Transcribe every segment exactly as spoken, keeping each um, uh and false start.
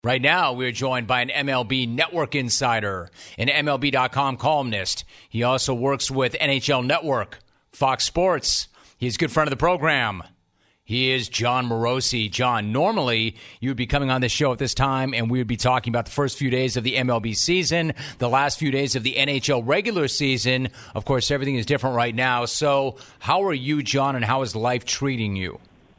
Right now, we're joined by an M L B Network insider, an M L B dot com columnist. He also works with N H L Network, Fox Sports. He's a good friend of the program. He is Jon Morosi. John, normally you would be coming on this show at this time, and we would be talking about the first few days of the M L B season, the last few days of the N H L regular season. Of course, everything is different right now. So how are you, John, and how is life treating you?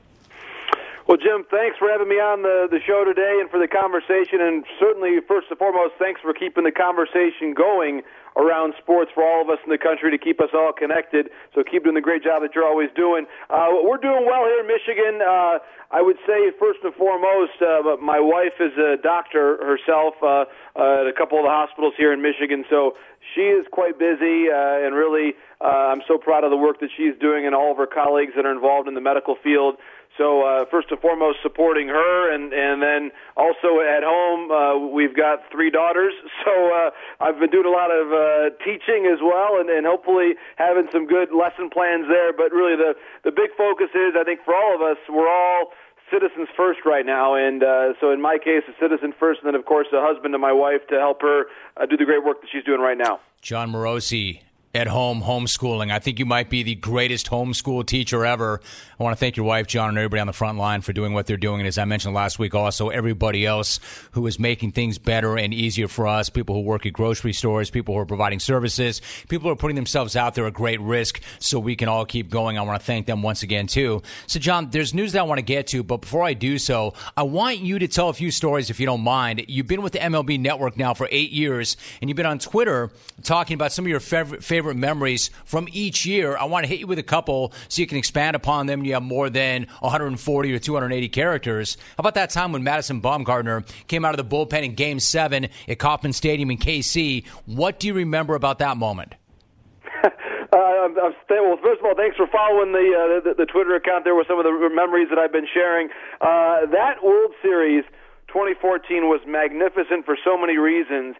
Well, Jim, thanks for having me on the, the show today and for the conversation. And certainly, first and foremost, thanks for keeping the conversation going around sports for all of us in the country to keep us all connected. So keep doing the great job that you're always doing. Uh, we're doing well here in Michigan. Uh, I would say, first and foremost, uh, my wife is a doctor herself uh, uh, at a couple of the hospitals here in Michigan. So she is quite busy, uh, and really uh, I'm so proud of the work that she's doing and all of her colleagues that are involved in the medical field. So uh, first and foremost, supporting her, and, and then also at home, uh, we've got three daughters. So uh, I've been doing a lot of uh, teaching as well, and, and hopefully having some good lesson plans there. But really the, the big focus is, I think for all of us, we're all citizens first right now. And uh, so in my case, a citizen first, and then, of course, a husband to my wife to help her uh, do the great work that she's doing right now. Jon Morosi. At home, homeschooling. I think you might be the greatest homeschool teacher ever. I want to thank your wife, John, and everybody on the front line for doing what they're doing. And as I mentioned last week, also everybody else who is making things better and easier for us, people who work at grocery stores, people who are providing services, people who are putting themselves out there at great risk so we can all keep going. I want to thank them once again, too. So, John, there's news that I want to get to, but before I do so, I want you to tell a few stories, if you don't mind. You've been with the M L B Network now for eight years, and you've been on Twitter talking about some of your favorite, favorite memories from each year. I want to hit you with a couple so you can expand upon them. You have more than one hundred forty or two hundred eighty characters. How about that time when Madison Bumgarner came out of the bullpen in Game seven at Kauffman Stadium in K C? What do you remember about that moment? Uh, I'm, I'm st- well, first of all, thanks for following the, uh, the the Twitter account there with some of the memories that I've been sharing. Uh, that World Series twenty fourteen was magnificent for so many reasons.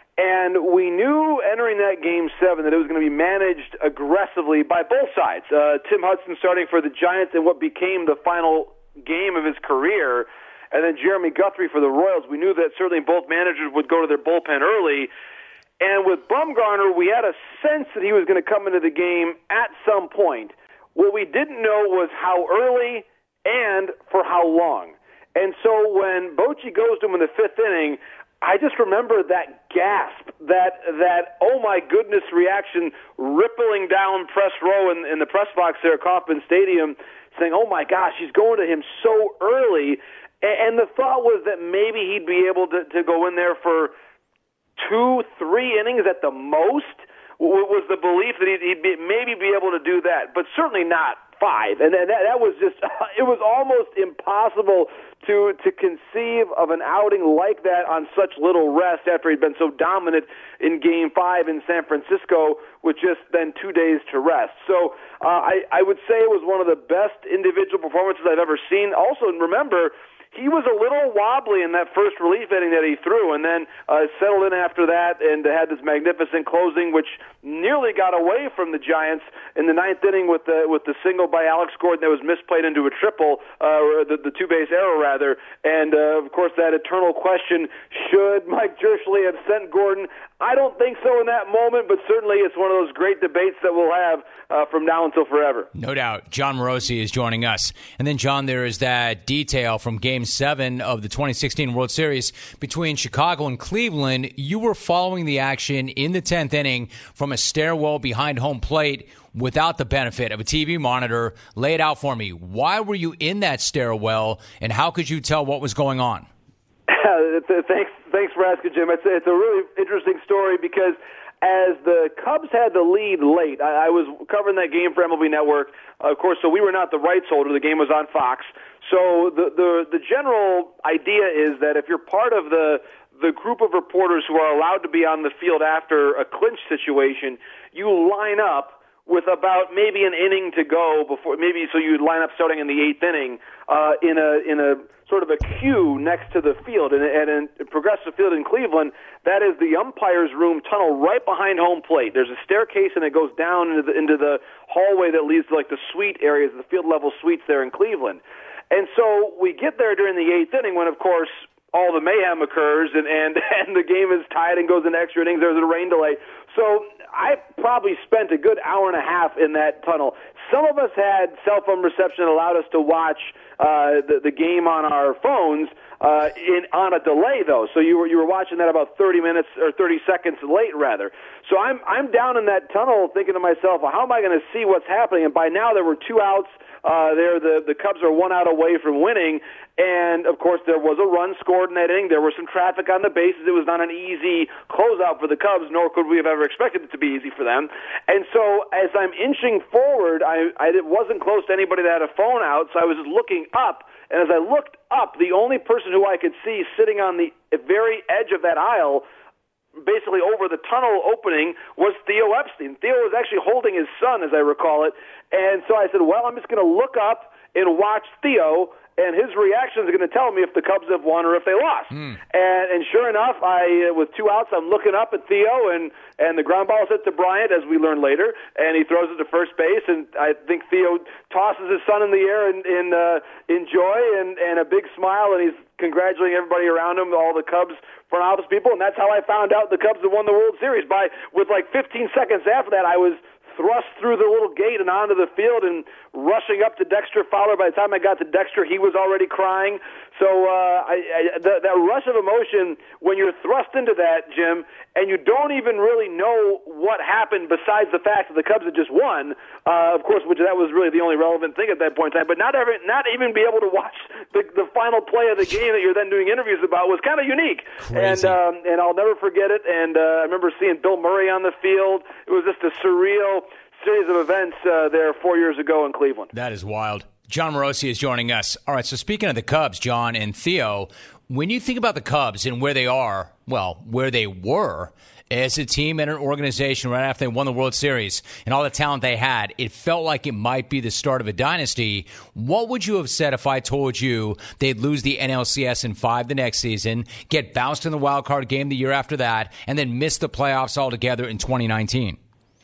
And we knew entering that Game seven that it was going to be managed aggressively by both sides. Uh, Tim Hudson starting for the Giants in what became the final game of his career, and then Jeremy Guthrie for the Royals. We knew that certainly both managers would go to their bullpen early. And with Bumgarner, we had a sense that he was going to come into the game at some point. What we didn't know was how early and for how long. And so when Bochy goes to him in the fifth inning, I just remember that gasp, that that oh my goodness reaction rippling down press row in, in the press box there at Kauffman Stadium, saying, oh my gosh, he's going to him so early. And, and the thought was that maybe he'd be able to, to go in there for two, three innings at the most, was the belief that he'd, he'd be, maybe be able to do that, but certainly not five. And that, that was just, it was almost impossible to to conceive of an outing like that on such little rest after he'd been so dominant in Game five in San Francisco with just then two days to rest. So uh, I, I would say it was one of the best individual performances I've ever seen. Also, remember, he was a little wobbly in that first relief inning that he threw, and then uh, settled in after that and had this magnificent closing, which nearly got away from the Giants in the ninth inning with the with the single by Alex Gordon that was misplayed into a triple, uh, or the, the two-base error, rather. And, uh, of course, that eternal question, should Mike Jirschele have sent Gordon? I don't think so in that moment, but certainly it's one of those great debates that we'll have uh, from now until forever. No doubt. Jon Morosi is joining us. And then, John, there is that detail from Game seven of the twenty sixteen World Series between Chicago and Cleveland. You were following the action in the tenth inning from a stairwell behind home plate without the benefit of a T V monitor. Lay it out for me. Why were you in that stairwell, and how could you tell what was going on? Thanks, thanks for asking, Jim. It's, it's a really interesting story because as the Cubs had the lead late, I, I was covering that game for M L B Network, uh, of course, so we were not the rights holder. The game was on Fox. So the, the, the general idea is that if you're part of the the group of reporters who are allowed to be on the field after a clinch situation, you line up with about maybe an inning to go before, maybe so you'd line up starting in the eighth inning uh, in a in a sort of a queue next to the field. And, and in Progressive Field in Cleveland, that is the umpire's room tunnel right behind home plate. There's a staircase and it goes down into the, into the hallway that leads to like the suite areas, the field level suites there in Cleveland. And so we get there during the eighth inning when, of course, all the mayhem occurs and, and, and the game is tied and goes into extra innings. There's a rain delay. So I probably spent a good hour and a half in that tunnel. Some of us had cell phone reception that allowed us to watch uh, the, the game on our phones uh, in on a delay, though. So you were you were watching that about thirty minutes or thirty seconds late, rather. So I'm I'm down in that tunnel thinking to myself, well, how am I going to see what's happening? And by now there were two outs. Uh, there, the the Cubs are one out away from winning, and of course there was a run scored in that inning. There was some traffic on the bases. It was not an easy closeout for the Cubs, nor could we have ever expected it to be easy for them. And so, as I'm inching forward, I, I wasn't close to anybody that had a phone out, so I was just looking up. And as I looked up, the only person who I could see sitting on the very edge of that aisle, basically over the tunnel opening, was Theo Epstein. Theo was actually holding his son, as I recall it. And so I said, well, I'm just going to look up and watch Theo, and his reactions are going to tell me if the Cubs have won or if they lost. Mm. And, and sure enough, I uh, with two outs, I'm looking up at Theo, and, and the ground ball is hit to Bryant, as we learned later, and he throws it to first base, and I think Theo tosses his son in the air in, in, uh, in joy and, and a big smile, and he's congratulating everybody around him, all the Cubs front office people, and that's how I found out the Cubs had won the World Series. By with like fifteen seconds after that, I was thrust through the little gate and onto the field and rushing up to Dexter Fowler. By the time I got to Dexter, he was already crying. So uh, I, I, the, that rush of emotion, when you're thrust into that, Jim, and you don't even really know what happened besides the fact that the Cubs had just won, uh, of course, which that was really the only relevant thing at that point in time, but not, ever, not even be able to watch the, the final play of the game that you're then doing interviews about was kind of unique. Crazy. And, um, and I'll never forget it. And uh, I remember seeing Bill Murray on the field. It was just a surreal series of events uh, there four years ago in Cleveland. That is wild. Jon Morosi is joining us. All right, so speaking of the Cubs, John and Theo, when you think about the Cubs and where they are, well, where they were as a team and an organization right after they won the World Series and all the talent they had, it felt like it might be the start of a dynasty. What would you have said if I told you they'd lose the N L C S in five the next season, get bounced in the wild card game the year after that, and then miss the playoffs altogether in twenty nineteen?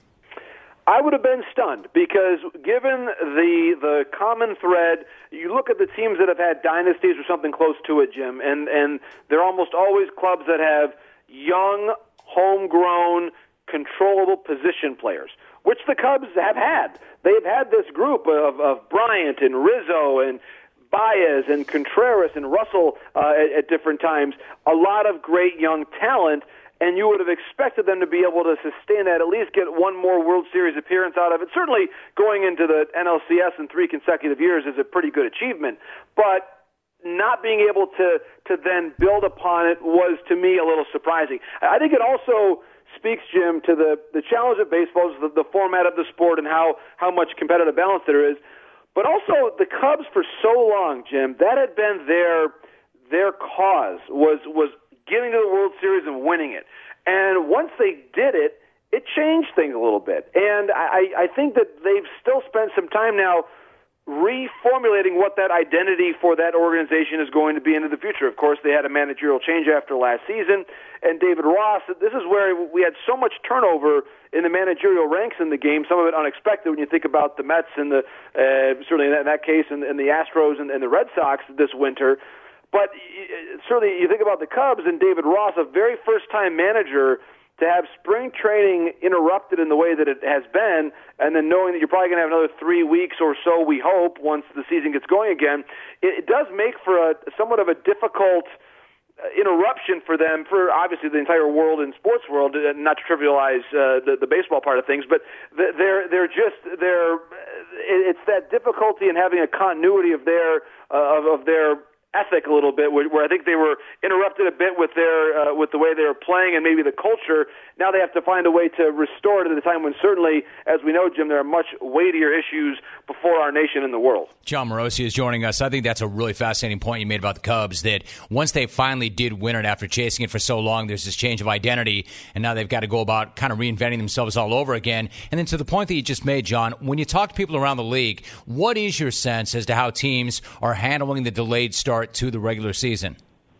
I would have been stunned because given the the common thread, you look at the teams that have had dynasties or something close to it, Jim, and, and they're almost always clubs that have young, homegrown, controllable position players, which the Cubs have had. They've had this group of, of Bryant and Rizzo and Baez and Contreras and Russell uh, at, at different times, a lot of great young talent. And you would have expected them to be able to sustain that, at least get one more World Series appearance out of it. Certainly, going into the N L C S in three consecutive years is a pretty good achievement. But not being able to, to then build upon it was, to me, a little surprising. I think it also speaks, Jim, to the, the challenge of baseball, the, the format of the sport, and how, how much competitive balance there is. But also, the Cubs, for so long, Jim, that had been their their cause, was was getting to the World Series and winning it. And once they did it, it changed things a little bit. And I, I think that they've still spent some time now reformulating what that identity for that organization is going to be into the future. Of course, they had a managerial change after last season, and David Ross, this is where we had so much turnover in the managerial ranks in the game, some of it unexpected when you think about the Mets and the, uh, certainly in that, in that case, and, and the Astros and, and the Red Sox this winter. But certainly you think about the Cubs and David Ross, a very first-time manager, to have spring training interrupted in the way that it has been, and then knowing that you're probably going to have another three weeks or so, we hope, once the season gets going again, it, it does make for a somewhat of a difficult interruption for them, for obviously the entire world and sports world, not to trivialize uh, the, the baseball part of things, but they're they're just they're it's that difficulty in having a continuity of their uh, of, of their ethic a little bit, where, where I think they were interrupted a bit with their uh, with the way they were playing and maybe the culture. Now they have to find a way to restore it at a time when certainly, as we know, Jim, there are much weightier issues before our nation and the world. Jon Morosi is joining us. I think that's a really fascinating point you made about the Cubs, that once they finally did win it after chasing it for so long, there's this change of identity, and now they've got to go about kind of reinventing themselves all over again. And then to the point that you just made, John, when you talk to people around the league, what is your sense as to how teams are handling the delayed start to the regular season?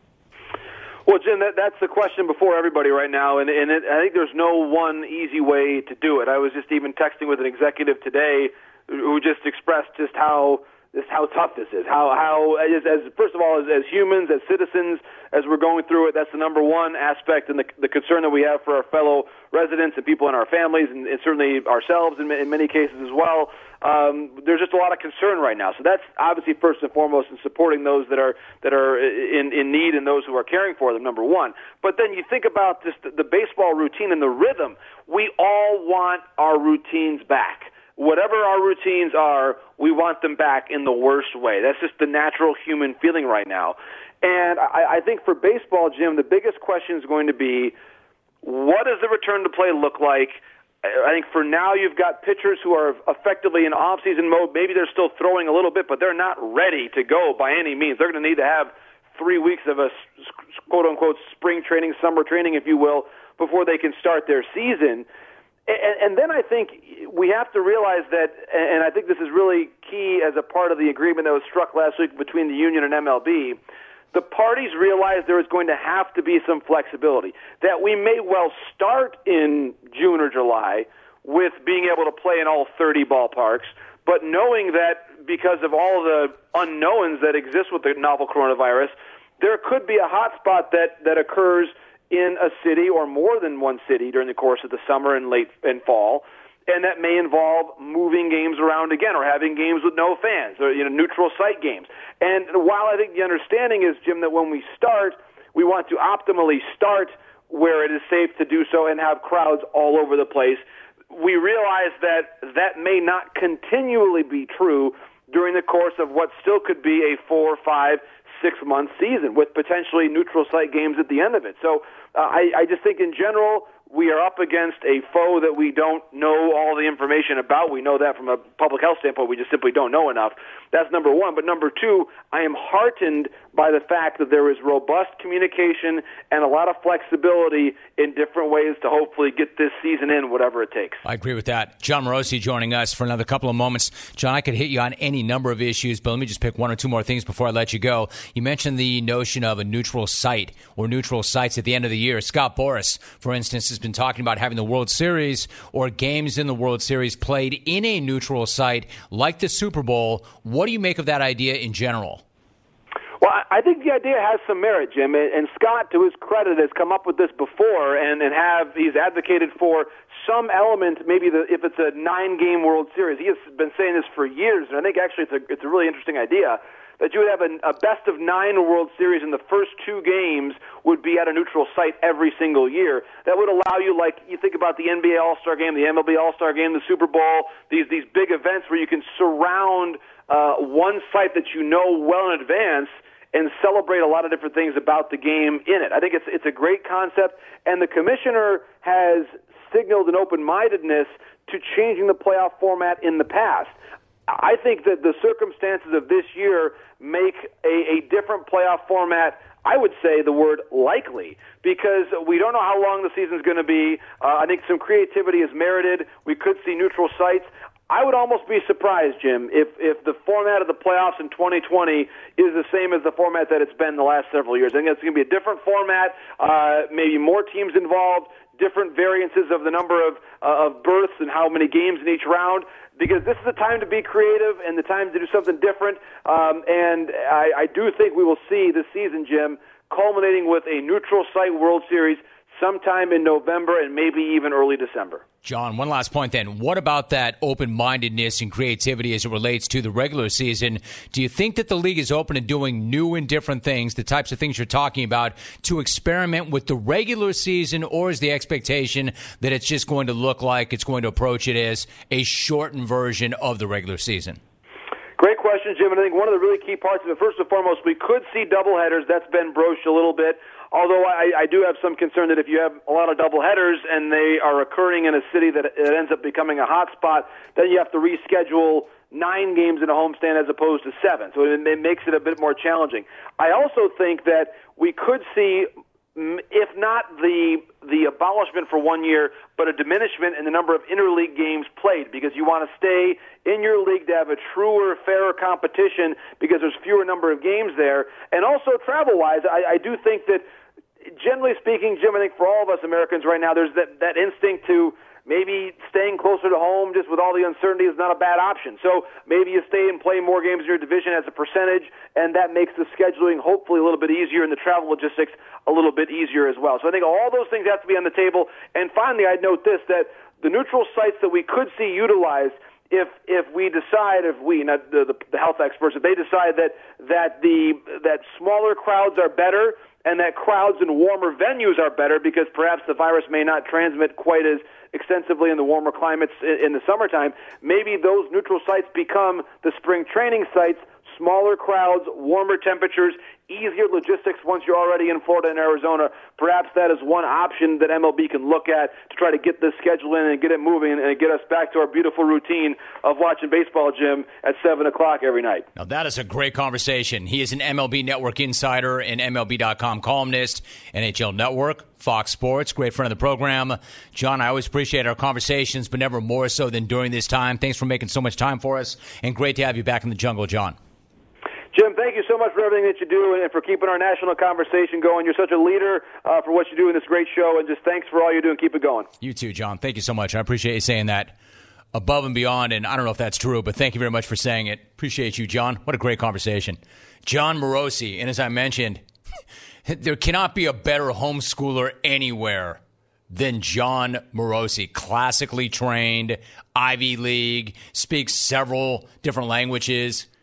Well, Jim, that, that's the question before everybody right now, and, and it, I think there's no one easy way to do it. I was just even texting with an executive today who just expressed just how this how tough this is. How how as, as first of all, as, as humans, as citizens, as we're going through it, that's the number one aspect and the, the concern that we have for our fellow residents and people in our families, and, and certainly ourselves in, in many cases as well. Um, there's just a lot of concern right now. So that's obviously first and foremost in supporting those that are that are in, in need and those who are caring for them, number one. But then you think about just the, the baseball routine and the rhythm. We all want our routines back. Whatever our routines are, we want them back in the worst way. That's just the natural human feeling right now. And I, I think for baseball, Jim, the biggest question is going to be, what does the return to play look like? I think for now you've got pitchers who are effectively in off-season mode. Maybe they're still throwing a little bit, but they're not ready to go by any means. They're going to need to have three weeks of a quote-unquote spring training, summer training, if you will, before they can start their season. And then I think we have to realize that, and I think this is really key as a part of the agreement that was struck last week between the union and M L B, the parties realize there is going to have to be some flexibility, that we may well start in June or July with being able to play in all thirty ballparks, but knowing that because of all the unknowns that exist with the novel coronavirus, there could be a hot spot that, that occurs in a city or more than one city during the course of the summer and late and fall, and that may involve moving games around again or having games with no fans or, you know, neutral site games. And while I think the understanding is, Jim, that when we start, we want to optimally start where it is safe to do so and have crowds all over the place, we realize that that may not continually be true during the course of what still could be a four, five, six-month season with potentially neutral site games at the end of it. So uh, I, I just think in general we are up against a foe that we don't know all the information about. We know that from a public health standpoint. We just simply don't know enough. That's number one. But number two, I am heartened by the fact that there is robust communication and a lot of flexibility in different ways to hopefully get this season in, whatever it takes. I agree with that. John Morosi joining us for another couple of moments. John, I could hit you on any number of issues, but let me just pick one or two more things before I let you go. You mentioned the notion of a neutral site or neutral sites at the end of the year. Scott Boras, for instance, has been talking about having the World Series or games in the World Series played in a neutral site like the Super Bowl. What do you make of that idea in general? Well, I think the idea has some merit, Jim, and Scott, to his credit, has come up with this before and, and have he's advocated for some element, maybe the, if it's a nine-game World Series. He has been saying this for years, and I think actually it's a, it's a really interesting idea, that you would have a, a best-of-nine World Series and the first two games would be at a neutral site every single year. That would allow you, like you think about the N B A All-Star Game, the M L B All-Star Game, the Super Bowl, these these big events where you can surround uh, one site that you know well in advance and celebrate a lot of different things about the game in it. I think it's it's a great concept, and the commissioner has signaled an open-mindedness to changing the playoff format in the past. I think that the circumstances of this year make a, a different playoff format, I would say the word likely, because we don't know how long the season's going to be. Uh, I think some creativity is merited. We could see neutral sites. I would almost be surprised, Jim, if, if the format of the playoffs in twenty twenty is the same as the format that it's been the last several years. I think it's going to be a different format, uh, maybe more teams involved, different variances of the number of, uh, of berths and how many games in each round, because this is the time to be creative and the time to do something different. Um, and I, I do think we will see this season, Jim, culminating with a neutral site World Series sometime in November and maybe even early December. John, one last point then. What about that open-mindedness and creativity as it relates to the regular season? Do you think that the league is open to doing new and different things, the types of things you're talking about, to experiment with the regular season, or is the expectation that it's just going to look like it's going to approach it as a shortened version of the regular season? Great question, Jim, and I think one of the really key parts of it, first and foremost, we could see doubleheaders. That's been broached a little bit. Although I, I do have some concern that if you have a lot of doubleheaders and they are occurring in a city that it ends up becoming a hot spot, then you have to reschedule nine games in a homestand as opposed to seven. So it, it makes it a bit more challenging. I also think that we could see, if not the the abolishment for one year, but a diminishment in the number of interleague games played, because you want to stay in your league to have a truer, fairer competition because there's fewer number of games there. And also travel-wise, I, I do think that, generally speaking, Jim, I think for all of us Americans right now, there's that, that instinct to maybe staying closer to home just with all the uncertainty is not a bad option. So maybe you stay and play more games in your division as a percentage, and that makes the scheduling hopefully a little bit easier and the travel logistics a little bit easier as well. So I think all those things have to be on the table. And finally, I'd note this, that the neutral sites that we could see utilized if if we decide, if we, not the, the, the health experts, if they decide that that the that smaller crowds are better and that crowds in warmer venues are better because perhaps the virus may not transmit quite as extensively in the warmer climates in, in the summertime, maybe those neutral sites become the spring training sites, smaller crowds, warmer temperatures, easier logistics once you're already in Florida and Arizona. Perhaps that is one option that M L B can look at to try to get this schedule in and get it moving and get us back to our beautiful routine of watching baseball, Jim, at seven o'clock every night. Now, that is a great conversation. He is an M L B Network insider and M L B dot com columnist, N H L Network, Fox Sports, great friend of the program. John, I always appreciate our conversations, but never more so than during this time. Thanks for making so much time for us, and great to have you back in the jungle, John. Jim, thank you so much for everything that you do and for keeping our national conversation going. You're such a leader uh, for what you do in this great show, and just thanks for all you do and keep it going. You too, John. Thank you so much. I appreciate you saying that above and beyond, and I don't know if that's true, but thank you very much for saying it. Appreciate you, John. What a great conversation. John Morosi, and as I mentioned, there cannot be a better homeschooler anywhere than John Morosi. Classically trained, Ivy League, speaks several different languages.